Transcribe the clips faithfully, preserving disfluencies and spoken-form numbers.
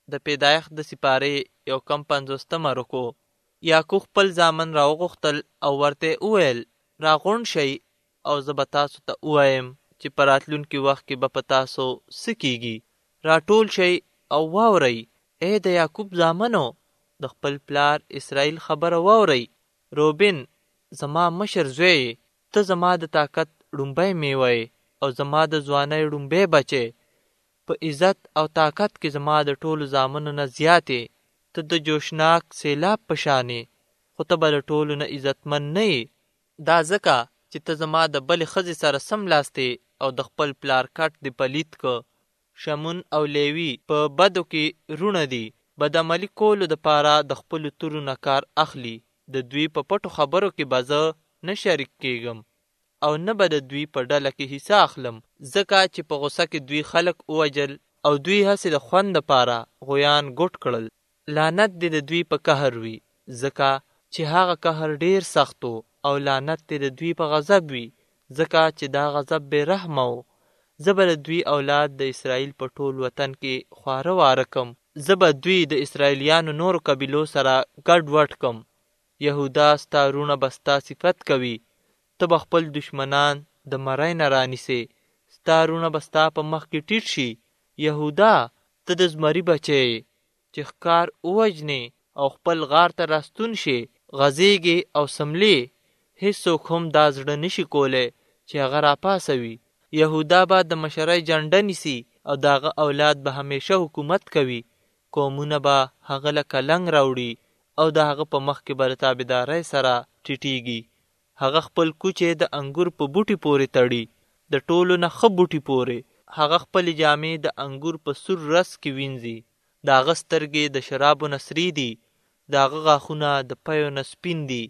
د پیدایښت د سپارې یو کم پنځوستمه رکو. یعقوب خپل زامن راوغوښتل او ورته وویل راغونډ شئ او زه به تاسو ته ووایم چې په راتلونکي وخت کې به په تاسو څه کیږي. راټول شئ او واورئ. ای د یعقوب زامنو، د خپل پلار اسرائیل خبره واورئ. روبین زما مشر زوی، ته زما د طاقت ړومبی میوه او زما د ځوانۍ ړومبی بچې. په عزت او طاقت کې زما د ټولو زامنو نه زیاتې. ته د جوشناک سیلاب په شانې، خو ته به د ټولو نه عزتمن نه یې. دا ځکه چې ته زما د بلې ښځې سره سملاستې او د خپل پلار کټ دې پلید که. شمون او لیوي په بدو کې رونه دي. بدعملي کولو دپاره د خپلو تورو نه کار اخلي. د دوی په پټو خبرو کې به زه نه شریک کېږم او نه به د دوی په ډله کې حصه اخلم، ځکه چې په غوسه کې دوی خلک ووجل او دوی هسې د خوند دپاره غویان ګوټ کړل. لعنت دې د دوی په قهر وي، ځکه چې هغه قهر ډیر سخت و، او لعنت دې د دوی په غضب وي، ځکه چې دا غضب بې رحمه و. زه به د دوی اولاد د اسرائیل په ټول وطن کې خواره واره کم. زه به دوی د اسرائیلیانو نورو قبیلو سره ګډ وډ کم. یهودا ستا وروڼه به ستا صفت کوي. ته به خپل دشمنان د مرۍ نه رانیسې. ستا وروڼه به ستا په مخ کې ټیټ شي. یهودا، ته د زمري بچی چې ښکار ووژنې او خپل غار ته راستون شي، غځېږې او سملې. هېڅوک هم دا زړه نشي کولی چې هغه راپاسوي. یهودا به د مشرۍ جنډه نیسي او د هغه اولاد به همیشه حکومت کوي. قومونه به هغه له کلنګ راوړي او د هغه په مخ کې به د تابعدارۍ سره ټیټېږي. هغه خپل کوچې د انګور په بوټي پورې تړي، د ټولو نه ښه بوټي پورې. هغه خپلې جامې د انګور په سور رس کې وینځي. د هغه سترګې د شرابو نه سرې دي، د هغه غاښونه د پیو نه سپین دي.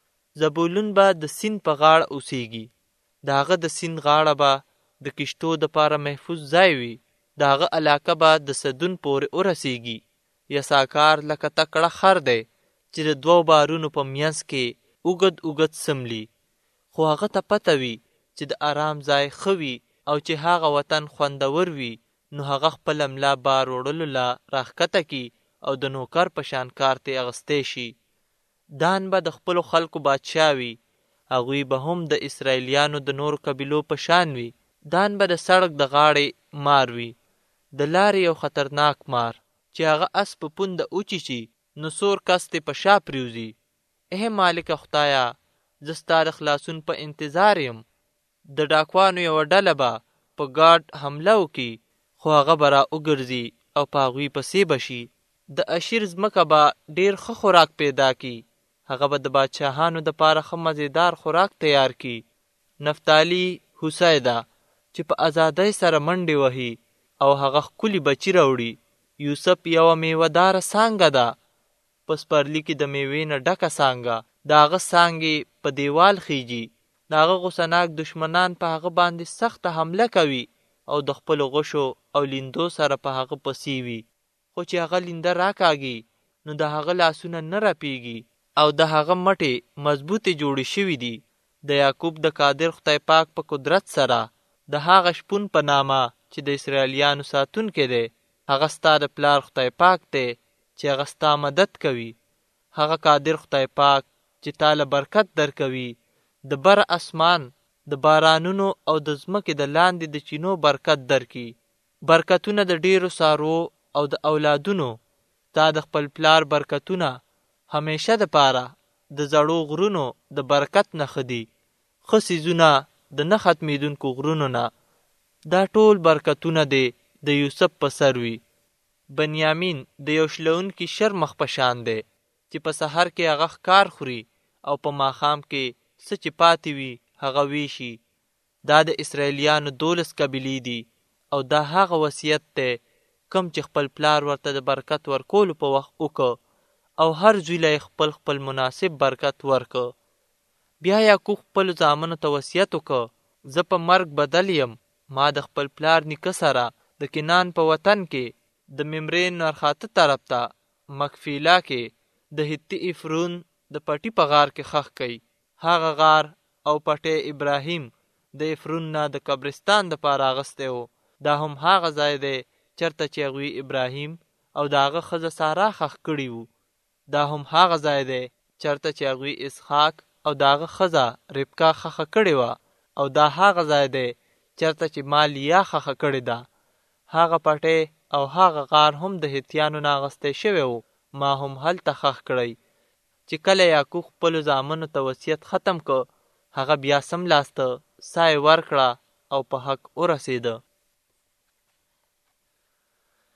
زبولون به د سیند په غاړه اوسیږي. د هغه د سیند غاړه به د کشتو دپاره محفوظ ځای وي. د هغه علاقه به د سدون پورې ورسیږي. یساکار لکه تکړه خر دی چې د دوو بارونو په منځ کې اوږد اوږد سملي. خو هغه ته پته وي چې د آرام ځای ښه وي او چې هغه وطن خوندور وي، نو هغه خپله ملا بار وړلو له راښکته کي او د نوکر په شان کار ترې اخیستی شي. دان به د خپلو خلکو بادشاه وي. هغوی به هم د اسرائیلیانو د نورو قبیلو په شان وي. دان به د سړک د غاړې مار وي، د لارې یو خطرناک مار چې هغه اس په پونده وچیچي نو سور کس ترې په شا پرېوځي. ای مالکه خدایه، زه ستا د خلاصون په انتظار یم. د ډاکوانو یوه ډله به په ګارډ حمله وکړي، خو هغه به را وګرځي او په هغوی پسې به شي. د اشیر ځمکه به ډېر ښه خوراک پیدا کړي. هغه به د بادشاهانو دپاره ښه مزېدار خوراک تیار کړي. نفتالي هوسۍ ده چې په ازادۍ سره منډې وهي او هغه ښکلي بچي راوړي. یوسف یوه میوه داره څانګه ده، په سپرلي کې د میوې نه ډکه څانګه. د هغه څانګې په دیوال خیږي. د هغه غوسناک دشمنان په هغه باندې سخته حمله کوي او د خپلو غشو او لیندو سره په هغه پسې وي. خو چې هغه لینده راکاږي نو د هغه لاسونه نه رپېږي او د هغه مټې مضبوطې جوړې شوي دي. د یعقوب د قادر خدای پاک په قدرت سره، د هغه شپون په نامه چې د اسرائیلیانو ساتونکی دی، هغه ستا د پلار خدای پاک دی چې هغه ستا مدد کوي. هغه قادر خدای پاک چې تا له برکت درکوي، د بر اسمان د بارانونو او د ځمکې د لاندې د چینو برکت درکي. برکتونه د ډیرو څاروو او د اولادونو. تا د خپل پلار برکتونه همیشه دپاره د زړو غرونو د برکت نښه دي، ښه څیزونه د نه ختمېدونکو غرونو نه. دا ټول برکتونه دې د یوسف په سر وي. بنیامین د یو شلونکي شر مخ په شان دی چې په سحر کې هغه ښکار خوري او په ماښام کې څه چې پاتې وي هغه ویشي. دا د اسرائیلیانو دولس قبیلې دي او دا هغه وصیت دی کم چې خپل پلار ورته د برکت ورکولو په وخت وکړ او هر زوی له خپل خپل مناسب برکت ورکړ. بیا یعقوب خپلو زامنو ته وصیت وکړ، زه په مرګ بدل یم. ما د خپل پلار نیکه سره د کنان په وطن کې د ممرې نرخاته طرف ته مکفیلا کې د هتی افرون د پټي په غار کې ښخ کړي. هغه غار او پټی ابراهیم د افرون نه د قبرستان دپاره اخیستی و. دا هم هغه ځای دی چېرته چې هغوی ابراهیم او د هغه ښځه سارا ښخ کړي وو. دا هم هغه ځای دی چېرته چې هغوی اسحاق او د هغه ښځه ربکا ښخه کړې وه، او دا هغه ځای دی چېرته چې ما لیا ښخه کړې ده. هغه پټی او هغه غار هم د هتیانو نه اخیستی شوی و، ما هم هلته ښخ کړی. چې کله یعقوب خپلو زامنو ته وصیت ختم که، هغه بیا سملاسته ساه یې ورکړه او په حق ورسېده.